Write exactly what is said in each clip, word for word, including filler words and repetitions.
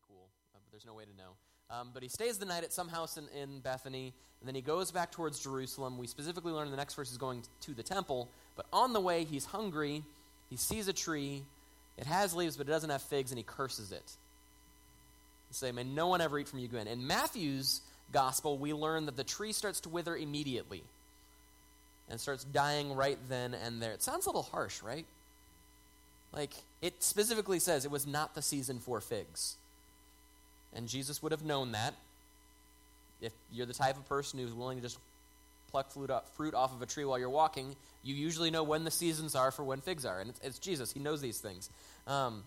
cool, uh, but there's no way to know. Um, but he stays the night at some house in, in Bethany, and then he goes back towards Jerusalem. We specifically learn in the next verse he's going to the temple, but on the way he's hungry, he sees a tree, it has leaves, but it doesn't have figs, and he curses it. He say, may no one ever eat from you again. In Matthew's gospel, we learn that the tree starts to wither immediately and starts dying right then and there. It sounds a little harsh, right? Like, it specifically says it was not the season for figs. And Jesus would have known that. If you're the type of person who's willing to just pluck fruit off of a tree while you're walking, you usually know when the seasons are for when figs are. And it's, it's Jesus. He knows these things. Um,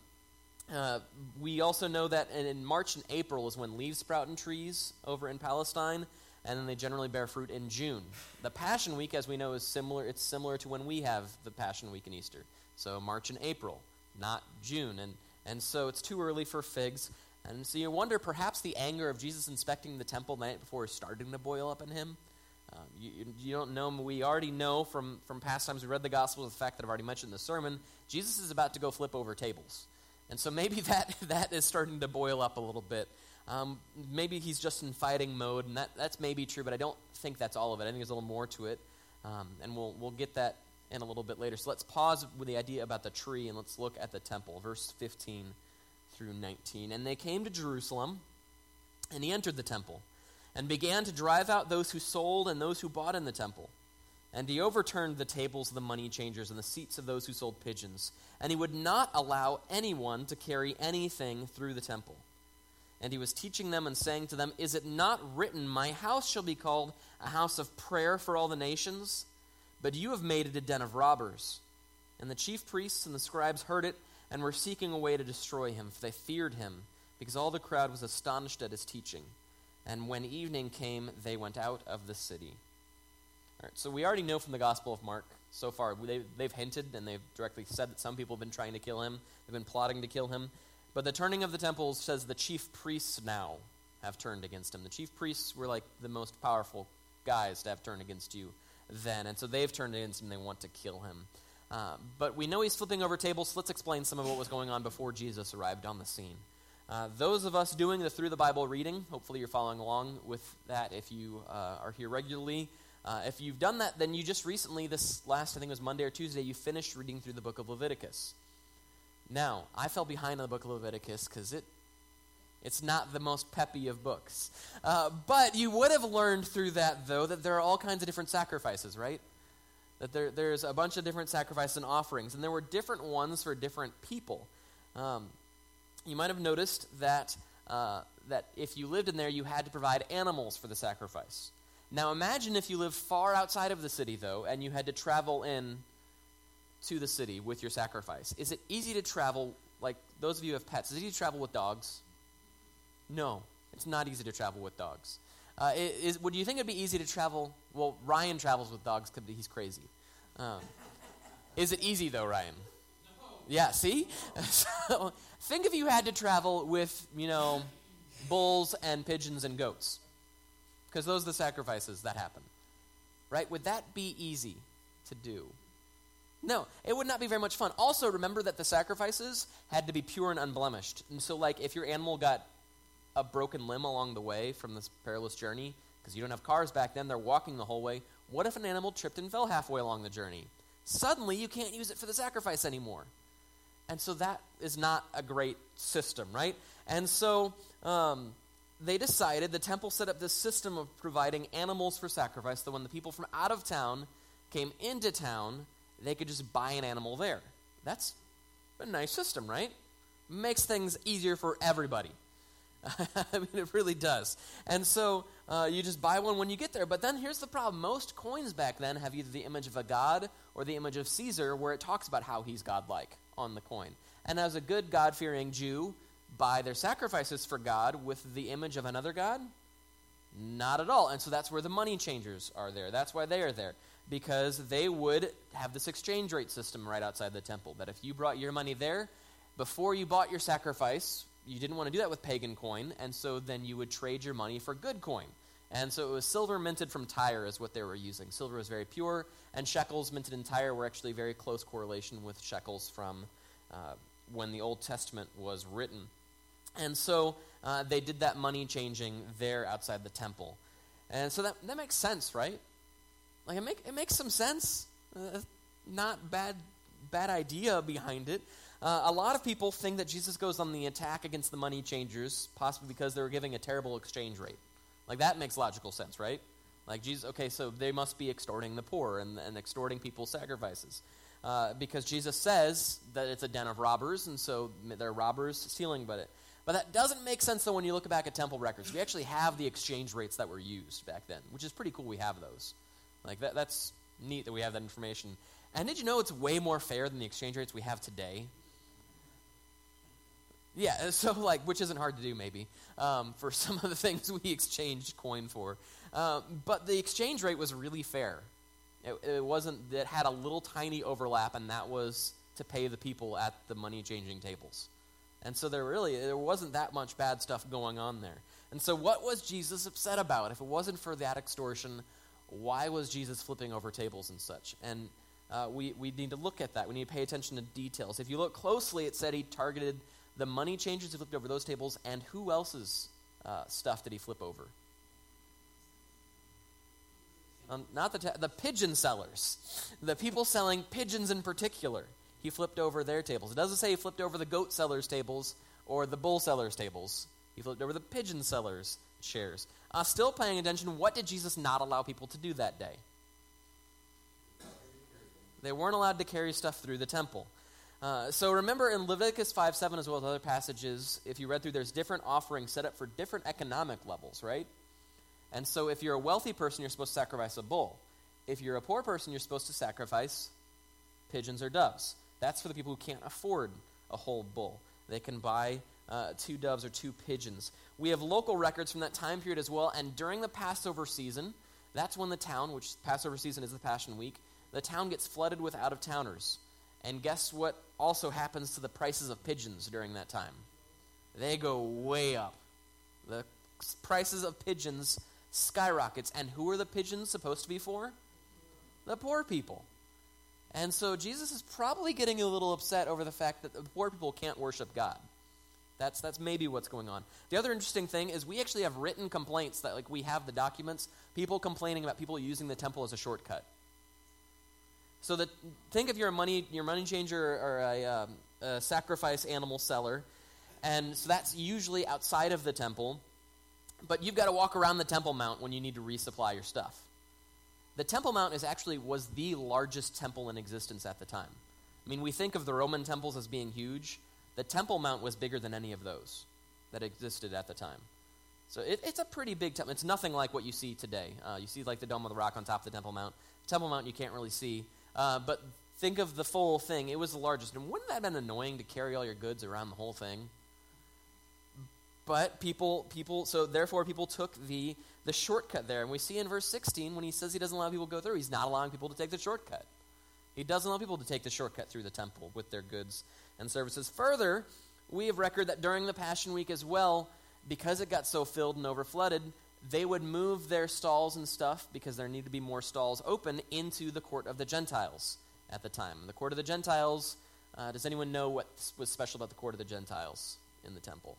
uh, we also know that in, in March and April is when leaves sprout in trees over in Palestine, and then they generally bear fruit in June. The Passion Week, as we know, is similar. It's similar to when we have the Passion Week in Easter. So March and April, not June. And, and so it's too early for figs. And so you wonder, perhaps the anger of Jesus inspecting the temple the night before is starting to boil up in him. Uh, you, you, you don't know. We already know from, from past times we read the Gospels, the fact that I've already mentioned in the sermon, Jesus is about to go flip over tables. And so maybe that that is starting to boil up a little bit. Um, maybe he's just in fighting mode, and that, that's maybe true, but I don't think that's all of it. I think there's a little more to it, um, and we'll we'll get that in a little bit later. So let's pause with the idea about the tree, and let's look at the temple, verse fifteen through nineteen. And they came to Jerusalem, and he entered the temple, and began to drive out those who sold and those who bought in the temple. And he overturned the tables of the money changers and the seats of those who sold pigeons. And he would not allow anyone to carry anything through the temple. And he was teaching them and saying to them, is it not written, my house shall be called a house of prayer for all the nations? But you have made it a den of robbers. And the chief priests and the scribes heard it and were seeking a way to destroy him, for they feared him, because all the crowd was astonished at his teaching. And when evening came, they went out of the city. All right, so we already know from the Gospel of Mark so far, they, they've hinted and they've directly said that some people have been trying to kill him. They've been plotting to kill him. But the turning of the temple says the chief priests now have turned against him. The chief priests were like the most powerful guys to have turned against you then. And so they've turned against him. They want to kill him. Uh, but we know he's flipping over tables, so let's explain some of what was going on before Jesus arrived on the scene. Uh, those of us doing the Through the Bible reading, hopefully you're following along with that if you uh, are here regularly. Uh, if you've done that, then you just recently, this last, I think it was Monday or Tuesday, you finished reading through the book of Leviticus. Now, I fell behind on the book of Leviticus because it, it's not the most peppy of books. Uh, but you would have learned through that, though, that there are all kinds of different sacrifices, right? That there, there's a bunch of different sacrifices and offerings, and there were different ones for different people. Um, you might have noticed that uh, that if you lived in there, you had to provide animals for the sacrifice. Now imagine if you lived far outside of the city, though, and you had to travel in to the city with your sacrifice. Is it easy to travel, like those of you who have pets, is it easy to travel with dogs? No, it's not easy to travel with dogs. Uh, is, would you think it would be easy to travel? Well, Ryan travels with dogs because he's crazy. Um, is it easy, though, Ryan? No. Yeah, see? So, think if you had to travel with, you know, bulls and pigeons and goats. Because those are the sacrifices that happen. Right? Would that be easy to do? No, it would not be very much fun. Also, remember that the sacrifices had to be pure and unblemished. And so, like, if your animal got a broken limb along the way from this perilous journey, because you don't have cars back then, they're walking the whole way. What if an animal tripped and fell halfway along the journey? Suddenly, you can't use it for the sacrifice anymore. And so that is not a great system, right? And so um, they decided, the temple set up this system of providing animals for sacrifice, so when the people from out of town came into town, they could just buy an animal there. That's a nice system, right? Makes things easier for everybody. I mean, it really does. And so uh, you just buy one when you get there. But then here's the problem. Most coins back then have either the image of a god or the image of Caesar, where it talks about how he's godlike on the coin. And as a good God-fearing Jew, buy their sacrifices for God with the image of another god? Not at all. And so that's where the money changers are there. That's why they are there. Because they would have this exchange rate system right outside the temple. That if you brought your money there, before you bought your sacrifice, you didn't want to do that with pagan coin, and so then you would trade your money for good coin. And so it was silver minted from Tyre is what they were using. Silver was very pure, and shekels minted in Tyre were actually very close correlation with shekels from uh, when the Old Testament was written. And so uh, they did that money changing there outside the temple. And so that, that makes sense, right? Like it, make, it makes some sense. Uh, not bad bad idea behind it. Uh, a lot of people think that Jesus goes on the attack against the money changers, possibly because they were giving a terrible exchange rate. Like that makes logical sense, right? Like Jesus, okay, so they must be extorting the poor and, and extorting people's sacrifices. Uh, because Jesus says that it's a den of robbers, and so they're robbers stealing but it. But that doesn't make sense, though, when you look back at temple records. We actually have the exchange rates that were used back then, which is pretty cool we have those. Like, that, that's neat that we have that information. And did you know it's way more fair than the exchange rates we have today? Yeah, so, like, which isn't hard to do, maybe, um, for some of the things we exchanged coin for. Um, but the exchange rate was really fair. It, it wasn't, it had a little tiny overlap, and that was to pay the people at the money-changing tables. And so there really, there wasn't that much bad stuff going on there. And so what was Jesus upset about? If it wasn't for that extortion, why was Jesus flipping over tables and such? And uh, we, we need to look at that. We need to pay attention to details. If you look closely, it said he targeted the money changers who flipped over those tables, and who else's uh, stuff did he flip over? Um, not the ta- the pigeon sellers, the people selling pigeons in particular. He flipped over their tables. It doesn't say he flipped over the goat sellers' tables or the bull sellers' tables. He flipped over the pigeon sellers' chairs. Uh, still paying attention, what did Jesus not allow people to do that day? They weren't allowed to carry stuff through the temple. Uh, so remember in Leviticus five seven as well as other passages, if you read through, there's different offerings set up for different economic levels, right? And so if you're a wealthy person, you're supposed to sacrifice a bull. If you're a poor person, you're supposed to sacrifice pigeons or doves. That's for the people who can't afford a whole bull. They can buy uh, two doves or two pigeons. We have local records from that time period as well, and during the Passover season, that's when the town, which Passover season is the Passion Week, the town gets flooded with out-of-towners. And guess what also happens to the prices of pigeons during that time? They go way up. The prices of pigeons skyrockets. And who are the pigeons supposed to be for? The poor people. And so Jesus is probably getting a little upset over the fact that the poor people can't worship God. That's that's maybe what's going on. The other interesting thing is we actually have written complaints that, like, we have the documents, people complaining about people using the temple as a shortcut. So that, think if you're a money your money changer or a, um, a sacrifice animal seller, and so that's usually outside of the temple, but you've got to walk around the Temple Mount when you need to resupply your stuff. The Temple Mount is actually was the largest temple in existence at the time. I mean, we think of the Roman temples as being huge. The Temple Mount was bigger than any of those that existed at the time. So it, it's a pretty big temple. It's nothing like what you see today. Uh, you see like the Dome of the Rock on top of the Temple Mount. Temple Mount you can't really see. Uh, but think of the full thing. It was the largest. And wouldn't that have been annoying to carry all your goods around the whole thing? But people, people, so therefore people took the the shortcut there. And we see in verse sixteen, when he says he doesn't allow people to go through, he's not allowing people to take the shortcut. He doesn't allow people to take the shortcut through the temple with their goods and services. Further, we have record that during the Passion Week as well, because it got so filled and overflooded, they would move their stalls and stuff, because there needed to be more stalls open, into the court of the Gentiles at the time. The court of the Gentiles, uh, does anyone know what was special about the court of the Gentiles in the temple?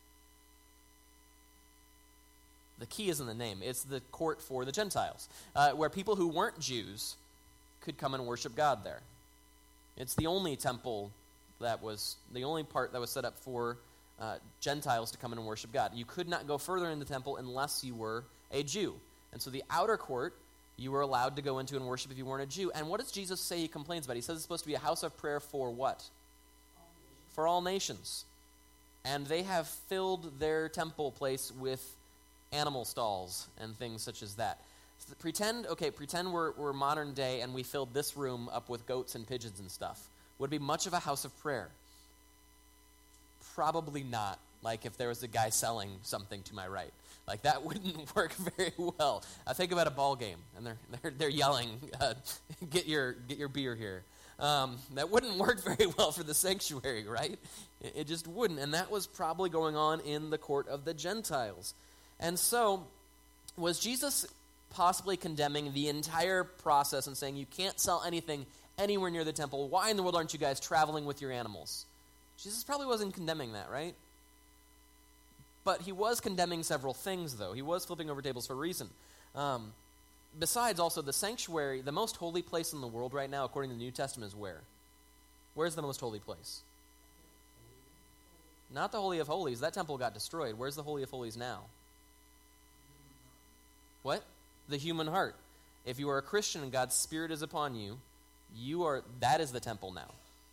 The key is in the name. It's the court for the Gentiles, uh, where people who weren't Jews could come and worship God there. It's the only temple that was, the only part that was set up for uh, Gentiles to come in and worship God. You could not go further in the temple unless you were a Jew. And so the outer court, you were allowed to go into and worship if you weren't a Jew. And what does Jesus say he complains about? He says it's supposed to be a house of prayer for what? All for all nations. And they have filled their temple place with animal stalls and things such as that. So pretend, okay, pretend we're, we're modern day and we filled this room up with goats and pigeons and stuff. Would it be much of a house of prayer? Probably not. Like if there was a guy selling something to my right. Like that wouldn't work very well. I think about a ball game and they're they're, they're yelling, uh, get your get your beer here. Um, that wouldn't work very well for the sanctuary, right? It, it just wouldn't. And that was probably going on in the court of the Gentiles. And so, was Jesus possibly condemning the entire process and saying, you can't sell anything anywhere near the temple? Why in the world aren't you guys traveling with your animals? Jesus probably wasn't condemning that, right? But he was condemning several things, though. He was flipping over tables for a reason. Um, besides, also, the sanctuary, the most holy place in the world right now, according to the New Testament, is where? Where's the most holy place? Not the Holy of Holies. That temple got destroyed. Where's the Holy of Holies now? What? The human heart. If you are a Christian and God's Spirit is upon you, you are that is the temple now.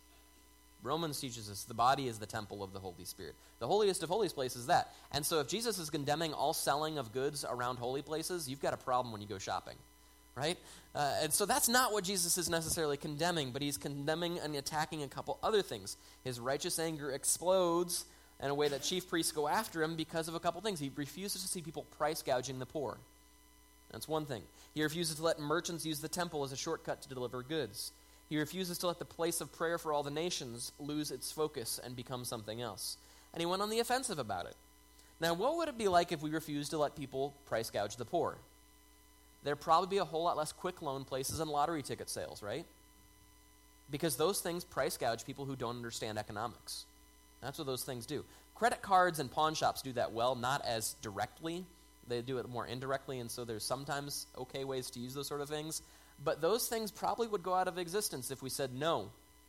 Romans teaches us the body is the temple of the Holy Spirit. The holiest of holies place is that. And so if Jesus is condemning all selling of goods around holy places, you've got a problem when you go shopping, right? Uh, and so that's not what Jesus is necessarily condemning, but he's condemning and attacking a couple other things. His righteous anger explodes in a way that chief priests go after him because of a couple things. He refuses to see people price gouging the poor. That's one thing. He refuses to let merchants use the temple as a shortcut to deliver goods. He refuses to let the place of prayer for all the nations lose its focus and become something else. And he went on the offensive about it. Now, what would it be like if we refused to let people price gouge the poor? There'd probably be a whole lot less quick loan places and lottery ticket sales, right? Because those things price gouge people who don't understand economics. That's what those things do. Credit cards and pawn shops do that well, not as directly. They do it more indirectly, and so there's sometimes okay ways to use those sort of things. But those things probably would go out of existence if we said no.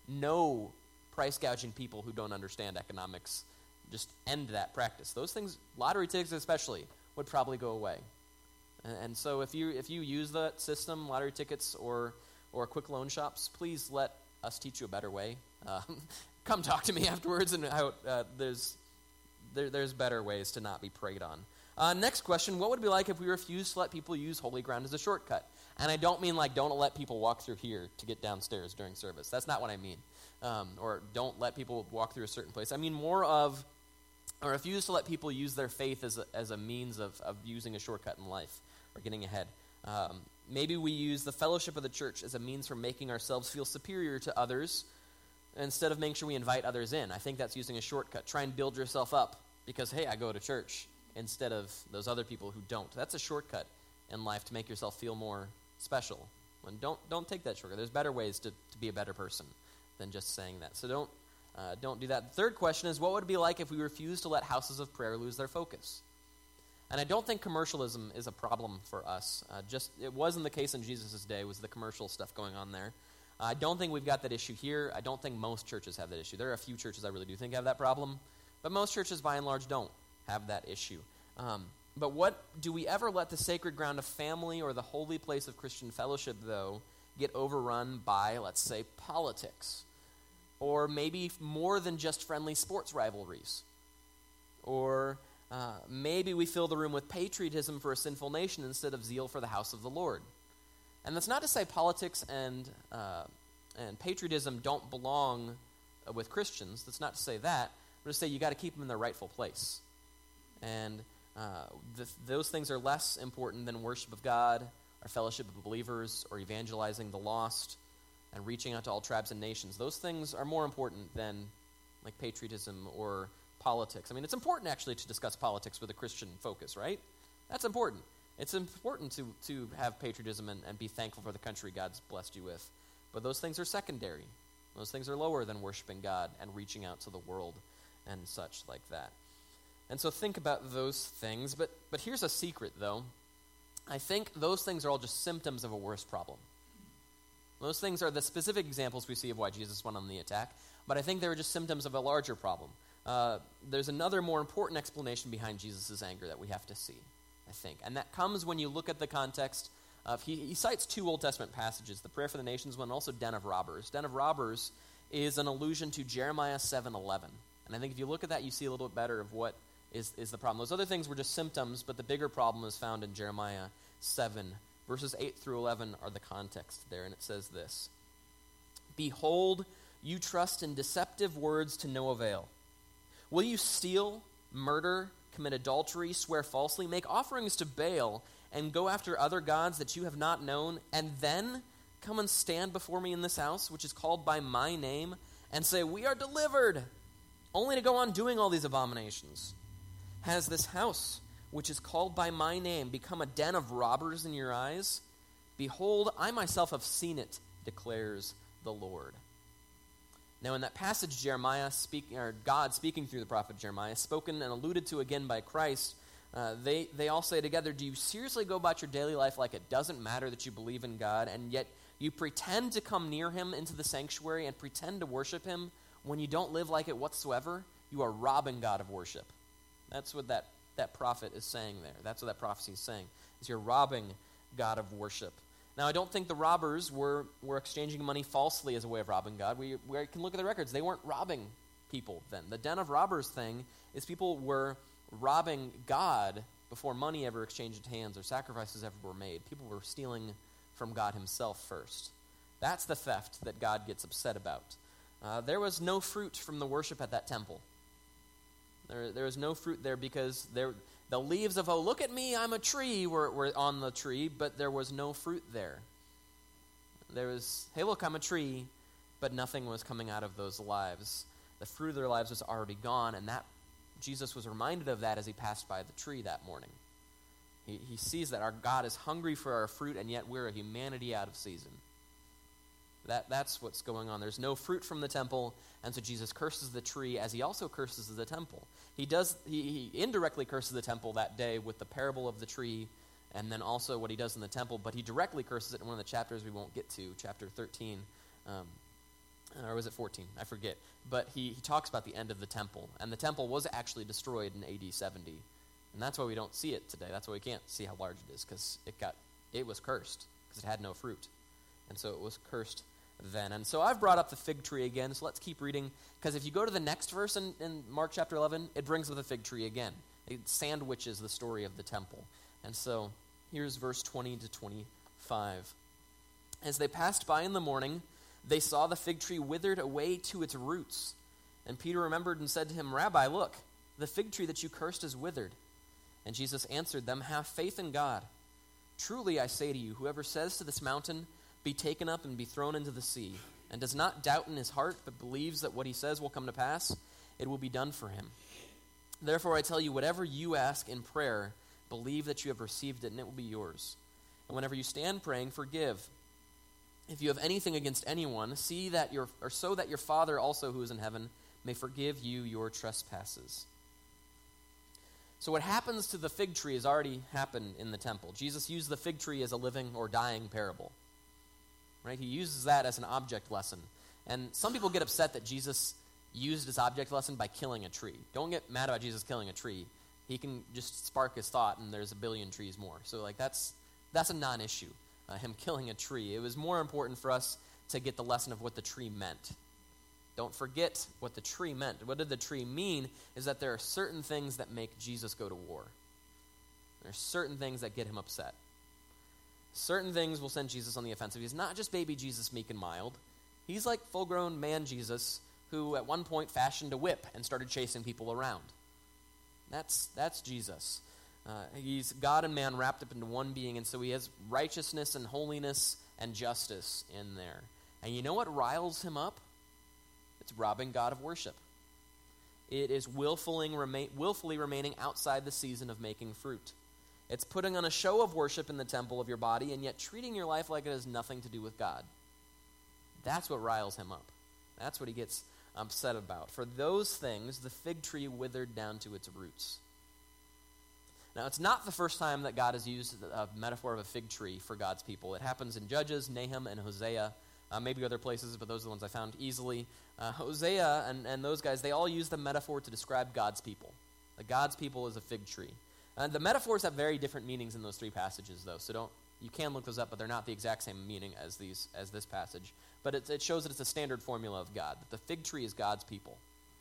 No price gouging people who don't understand economics. Just end that practice. Those things, lottery tickets especially, would probably go away. And, and so if you if you use that system, lottery tickets or or quick loan shops, please let us teach you a better way. Uh, come talk to me afterwards, and how uh, there's there, there's better ways to not be preyed on. Uh, next question, what would it be like if we refused to let people use holy ground as a shortcut? And I don't mean like don't let people walk through here to get downstairs during service. That's not what I mean. Um, or don't let people walk through a certain place. I mean more of, or refuse to let people use their faith as a, as a means of, of using a shortcut in life or getting ahead. Um, maybe we use the fellowship of the church as a means for making ourselves feel superior to others instead of making sure we invite others in. I think that's using a shortcut. Try and build yourself up because, hey, I go to church, instead of those other people who don't. That's a shortcut in life to make yourself feel more special. And don't don't take that shortcut. There's better ways to, to be a better person than just saying that. So don't uh, don't do that. The third question is, what would it be like if we refused to let houses of prayer lose their focus? And I don't think commercialism is a problem for us. Uh, just it wasn't the case in Jesus' day, was the commercial stuff going on there. Uh, I don't think we've got that issue here. I don't think most churches have that issue. There are a few churches I really do think have that problem, but most churches by and large don't have that issue. Um, but what do we ever let the sacred ground of family or the holy place of Christian fellowship, though, get overrun by, let's say, politics? Or maybe more than just friendly sports rivalries? Or uh, maybe we fill the room with patriotism for a sinful nation instead of zeal for the house of the Lord. And that's not to say politics and uh, and patriotism don't belong uh, with Christians. That's not to say that. But to say you got to keep them in their rightful place. And uh, th- those things are less important than worship of God, our fellowship of believers, or evangelizing the lost, and reaching out to all tribes and nations. Those things are more important than like patriotism or politics. I mean, it's important actually to discuss politics with a Christian focus, right? That's important. It's important to, to have patriotism and, and be thankful for the country God's blessed you with. But those things are secondary. Those things are lower than worshiping God and reaching out to the world and such like that. And so think about those things. But but here's a secret, though. I think those things are all just symptoms of a worse problem. Those things are the specific examples we see of why Jesus went on the attack. But I think they were just symptoms of a larger problem. Uh, there's another more important explanation behind Jesus' anger that we have to see, I think. And that comes when you look at the context of, he, he cites two Old Testament passages, the prayer for the nations one, and also den of robbers. Den of robbers is an allusion to Jeremiah seven eleven. And I think if you look at that, you see a little bit better of what is, is the problem. Those other things were just symptoms, but the bigger problem is found in Jeremiah seven. Verses eight through eleven are the context there, and it says this. Behold, you trust in deceptive words to no avail. Will you steal, murder, commit adultery, swear falsely, make offerings to Baal, and go after other gods that you have not known, and then come and stand before me in this house, which is called by my name, and say, we are delivered, only to go on doing all these abominations? Has this house, which is called by my name, become a den of robbers in your eyes? Behold, I myself have seen it, declares the Lord. Now in that passage, Jeremiah speaking, or God speaking through the prophet Jeremiah, spoken and alluded to again by Christ, uh, they, they all say together, do you seriously go about your daily life like it doesn't matter that you believe in God, and yet you pretend to come near him into the sanctuary and pretend to worship him when you don't live like it whatsoever? You are robbing God of worship. That's what that, that prophet is saying there. That's what that prophecy is saying, is you're robbing God of worship. Now, I don't think the robbers were, were exchanging money falsely as a way of robbing God. We, we can look at the records. They weren't robbing people then. The den of robbers thing is people were robbing God before money ever exchanged hands or sacrifices ever were made. People were stealing from God himself first. That's the theft that God gets upset about. Uh, there was no fruit from the worship at that temple. There, there was no fruit there because there, the leaves of, oh, look at me, I'm a tree, were, were on the tree, but there was no fruit there. There was, hey, look, I'm a tree, but nothing was coming out of those lives. The fruit of their lives was already gone, and that Jesus was reminded of that as he passed by the tree that morning. He, he sees that our God is hungry for our fruit, and yet we're a humanity out of season. That, that's what's going on. There's no fruit from the temple, and so Jesus curses the tree as he also curses the temple. He does. He, he indirectly curses the temple that day with the parable of the tree, and then also what he does in the temple, but he directly curses it in one of the chapters we won't get to, chapter thirteen, um, or was it fourteen? I forget. But he, he talks about the end of the temple, and the temple was actually destroyed in A D seventy, and that's why we don't see it today. That's why we can't see how large it is, because it got it was cursed, because it had no fruit, and so it was cursed then. And so I've brought up the fig tree again, so let's keep reading, because if you go to the next verse in, in Mark chapter eleven, it brings with a fig tree again. It sandwiches the story of the temple. And so here's verse twenty to twenty-five. As they passed by in the morning, they saw the fig tree withered away to its roots. And Peter remembered and said to him, Rabbi, look, the fig tree that you cursed is withered. And Jesus answered them, have faith in God. Truly I say to you, whoever says to this mountain, be taken up and be thrown into the sea, and does not doubt in his heart, but believes that what he says will come to pass, it will be done for him. Therefore I tell you, whatever you ask in prayer, believe that you have received it, and it will be yours. And whenever you stand praying, forgive. If you have anything against anyone, see that your, or so that your Father also who is in heaven may forgive you your trespasses. So what happens to the fig tree has already happened in the temple. Jesus used the fig tree as a living or dying parable. Right? He uses that as an object lesson. And some people get upset that Jesus used his object lesson by killing a tree. Don't get mad about Jesus killing a tree. He can just spark his thought and there's a billion trees more. So like that's that's a non-issue, uh, him killing a tree. It was more important for us to get the lesson of what the tree meant. Don't forget what the tree meant. What did the tree mean is that there are certain things that make Jesus go to war. There are certain things that get him upset. Certain things will send Jesus on the offensive. He's not just baby Jesus, meek and mild. He's like full-grown man Jesus who at one point fashioned a whip and started chasing people around. That's that's Jesus. Uh, he's God and man wrapped up into one being, and so he has righteousness and holiness and justice in there. And you know what riles him up? It's robbing God of worship. It is willfully, remain, willfully remaining outside the season of making fruit. It's putting on a show of worship in the temple of your body and yet treating your life like it has nothing to do with God. That's what riles him up. That's what he gets upset about. For those things, the fig tree withered down to its roots. Now, it's not the first time that God has used a metaphor of a fig tree for God's people. It happens in Judges, Nahum, and Hosea. Uh, maybe other places, but those are the ones I found easily. Uh, Hosea and, and those guys, they all use the metaphor to describe God's people. The God's people is a fig tree. And the metaphors have very different meanings in those three passages, though. So don't you can look those up, but they're not the exact same meaning as these as this passage. But it, it shows that it's a standard formula of God. That the fig tree is God's people.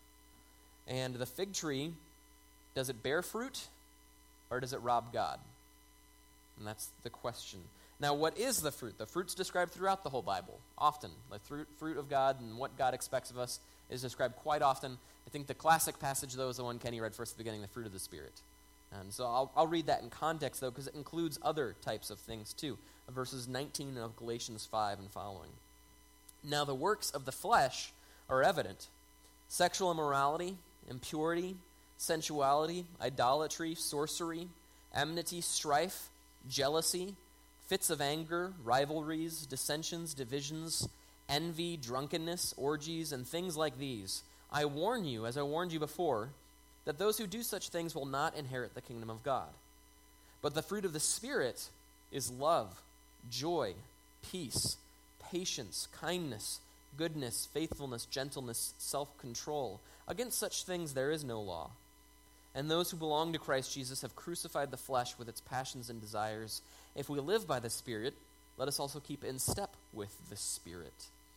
And the fig tree, does it bear fruit, or does it rob God? And that's the question. Now, what is the fruit? The fruit's described throughout the whole Bible, often. The fruit, fruit of God and what God expects of us is described quite often. I think the classic passage, though, is the one Kenny read first at the beginning, the fruit of the Spirit. And so I'll, I'll read that in context, though, because it includes other types of things, too. Verses nineteen of Galatians five and following. Now the works of the flesh are evident. Sexual immorality, impurity, sensuality, idolatry, sorcery, enmity, strife, jealousy, fits of anger, rivalries, dissensions, divisions, envy, drunkenness, orgies, and things like these. I warn you, as I warned you before, that those who do such things will not inherit the kingdom of God. But the fruit of the Spirit is love, joy, peace, patience, kindness, goodness, faithfulness, gentleness, self-control. Against such things there is no law. And those who belong to Christ Jesus have crucified the flesh with its passions and desires. If we live by the Spirit, let us also keep in step with the Spirit.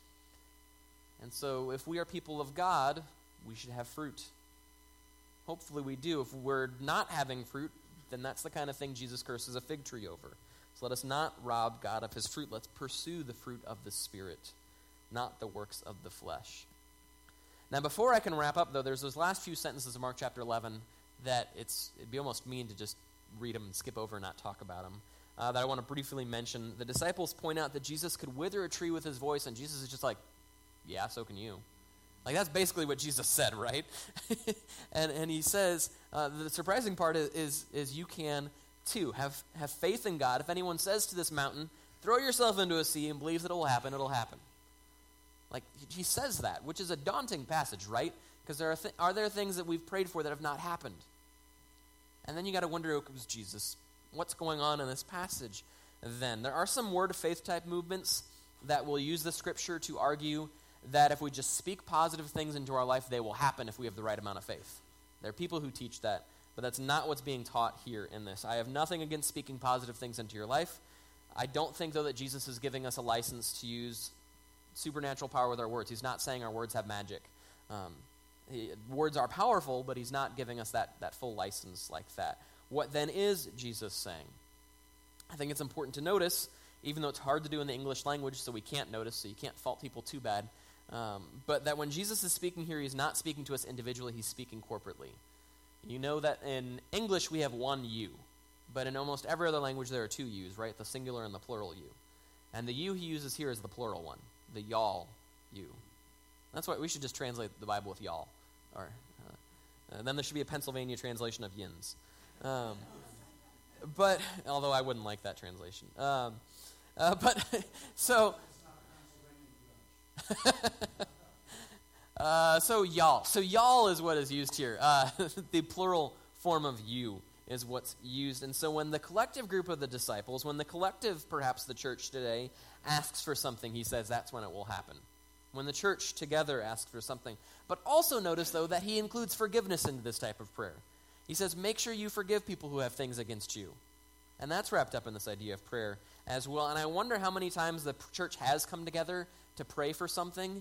And so if we are people of God, we should have fruit. Hopefully we do. If we're not having fruit, then that's the kind of thing Jesus curses a fig tree over. So let us not rob God of his fruit. Let's pursue the fruit of the Spirit, not the works of the flesh. Now, before I can wrap up, though, there's those last few sentences of Mark chapter eleven that it's it'd be almost mean to just read them and skip over and not talk about them, uh, that I want to briefly mention. The disciples point out that Jesus could wither a tree with his voice, and Jesus is just like, yeah, so can you. Like, that's basically what Jesus said, right? and and he says, uh, the surprising part is, is is you can too. Have, have faith in God. If anyone says to this mountain, throw yourself into a sea and believes that it will happen, it'll happen. Like, he says that, which is a daunting passage, right? Because there are th- are there things that we've prayed for that have not happened? And then you got to wonder, okay, was Jesus, what's going on in this passage then? There are some word of faith type movements that will use the scripture to argue that if we just speak positive things into our life, they will happen if we have the right amount of faith. There are people who teach that, but that's not what's being taught here in this. I have nothing against speaking positive things into your life. I don't think, though, that Jesus is giving us a license to use supernatural power with our words. He's not saying our words have magic. Um, he, words are powerful, but he's not giving us that, that full license like that. What then is Jesus saying? I think it's important to notice, even though it's hard to do in the English language, so we can't notice, so you can't fault people too bad, um, but that when Jesus is speaking here, he's not speaking to us individually, he's speaking corporately. You know that in English we have one you, but in almost every other language there are two yous, right? The singular and the plural you. And the you he uses here is the plural one, the y'all you. That's why we should just translate the Bible with y'all. Or uh, and then there should be a Pennsylvania translation of yins. Um, but, although I wouldn't like that translation. Um, uh, but, so... Uh, so y'all. So y'all is what is used here. Uh, the plural form of you is what's used. And so when the collective group of the disciples, when the collective, perhaps the church today, asks for something, he says that's when it will happen. When the church together asks for something. But also notice, though, that he includes forgiveness into this type of prayer. He says, make sure you forgive people who have things against you. And that's wrapped up in this idea of prayer as well. And I wonder how many times the church has come together to pray for something,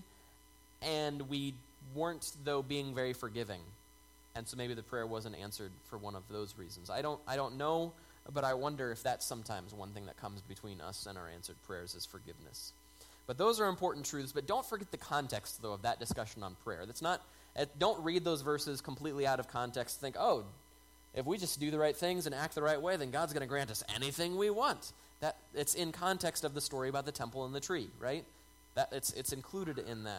and we weren't, though, being very forgiving. And so maybe the prayer wasn't answered for one of those reasons. I don't I don't know, but I wonder if that's sometimes one thing that comes between us and our answered prayers is forgiveness. But those are important truths, but don't forget the context, though, of that discussion on prayer. That's not, don't read those verses completely out of context. Think, oh, if we just do the right things and act the right way, then God's going to grant us anything we want. That it's in context of the story about the temple and the tree, right? That it's it's included in that.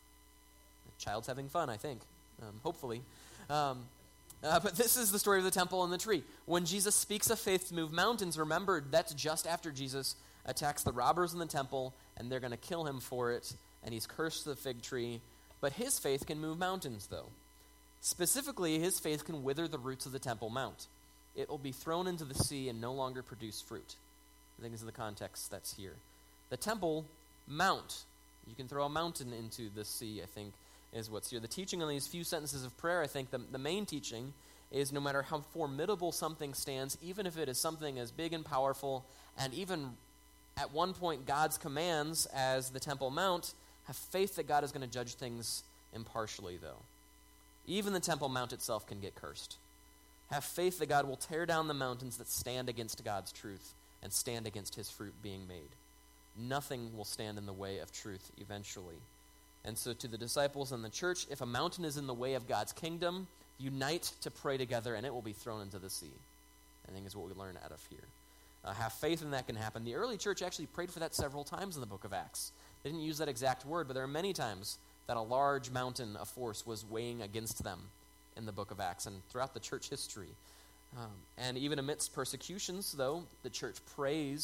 The child's having fun, I think, um, hopefully. Um, uh, but this is the story of the temple and the tree. When Jesus speaks of faith to move mountains, remember, that's just after Jesus attacks the robbers in the temple, and they're going to kill him for it, and he's cursed the fig tree. But his faith can move mountains, though. Specifically, his faith can wither the roots of the Temple Mount. It will be thrown into the sea and no longer produce fruit. I think this is the context that's here. The Temple Mount, you can throw a mountain into the sea, I think, is what's here. The teaching on these few sentences of prayer, I think the, the main teaching is no matter how formidable something stands, even if it is something as big and powerful, and even at one point God's commands as the Temple Mount, have faith that God is going to judge things impartially, though. Even the Temple Mount itself can get cursed. Have faith that God will tear down the mountains that stand against God's truth and stand against his fruit being made. Nothing will stand in the way of truth eventually. And so to the disciples and the church, if a mountain is in the way of God's kingdom, unite to pray together and it will be thrown into the sea. I think is what we learn out of here. Uh, have faith in that can happen. The early church actually prayed for that several times in the book of Acts. They didn't use that exact word, but there are many times that a large mountain of force was weighing against them in the book of Acts and throughout the church history. Um, and even amidst persecutions, though, the church prays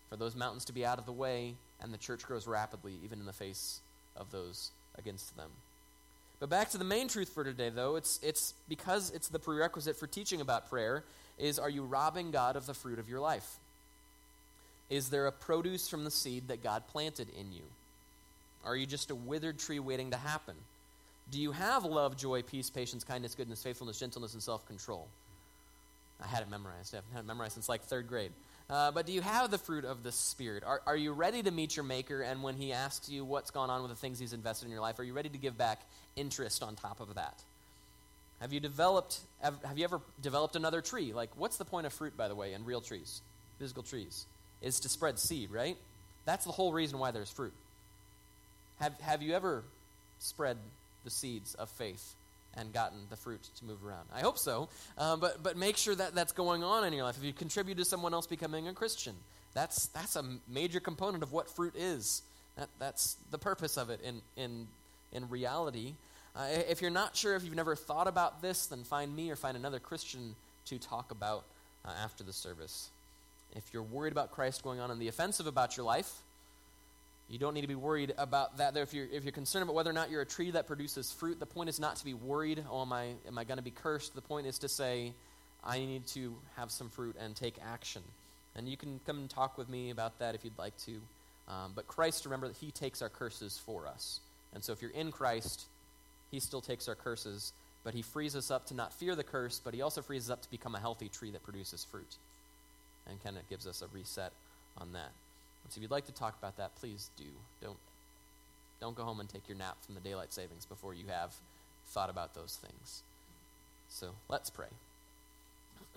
for those mountains to be out of the way, and the church grows rapidly, even in the face of those against them. But back to the main truth for today, though, it's it's because it's the prerequisite for teaching about prayer, is are you robbing God of the fruit of your life? Is there a produce from the seed that God planted in you? Are you just a withered tree waiting to happen? Do you have love, joy, peace, patience, kindness, goodness, faithfulness, gentleness, and self-control? I had it memorized. I haven't had it memorized since like third grade. Uh, but do you have the fruit of the Spirit? Are, are you ready to meet your Maker, and when he asks you what's gone on with the things he's invested in your life, are you ready to give back interest on top of that? Have you developed, have, have you ever developed another tree? Like, what's the point of fruit, by the way, in real trees, physical trees? Is to spread seed, right? That's the whole reason why there's fruit. Have, have you ever spread the seeds of faith and gotten the fruit to move around? I hope so, um, but but make sure that that's going on in your life. If you contribute to someone else becoming a Christian, that's that's a major component of what fruit is. That that's the purpose of it in in in reality. Uh, if you're not sure, if you've never thought about this, then find me or find another Christian to talk about uh, after the service. If you're worried about Christ going on in the offensive about your life, you don't need to be worried about that. If you're, if you're concerned about whether or not you're a tree that produces fruit, the point is not to be worried, oh, am I, am I going to be cursed? The point is to say, I need to have some fruit and take action. And you can come and talk with me about that if you'd like to. Um, but Christ, remember that he takes our curses for us. And so if you're in Christ, he still takes our curses, but he frees us up to not fear the curse, but he also frees us up to become a healthy tree that produces fruit. And kind of gives us a reset on that. So if you'd like to talk about that, please do. Don't, don't go home and take your nap from the daylight savings before you have thought about those things. So let's pray.